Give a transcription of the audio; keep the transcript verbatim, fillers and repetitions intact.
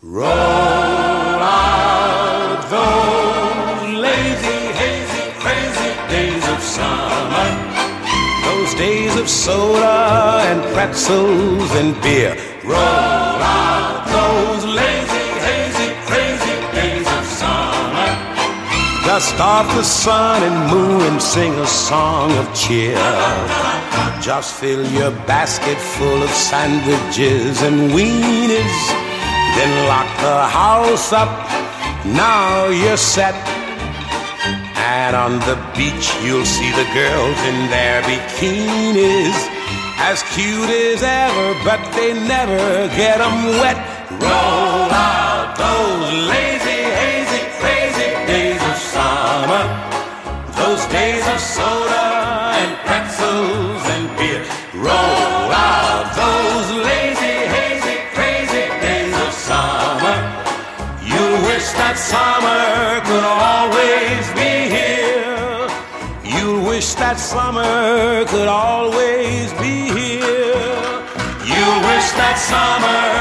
Roll out those lazy, hazy, crazy days of summer, those days of soda and pretzels and beer. Roll out those lazy, hazy, crazy days of summer. Dust off the sun and moon and sing a song of cheer. Just fill your basket full of sandwiches and wieners, then lock the house up. Now you're set. And on the beach you'll see the girls in their bikinis, as cute as ever, but they never get 'em wet. Roll out those lazy, hazy, crazy days of summer, those days of soda and pretzels and beer. Roll out those lazy, hazy, crazy days of summer. You wish that summer could always be here. You wish that summer could always be here. You wish that summer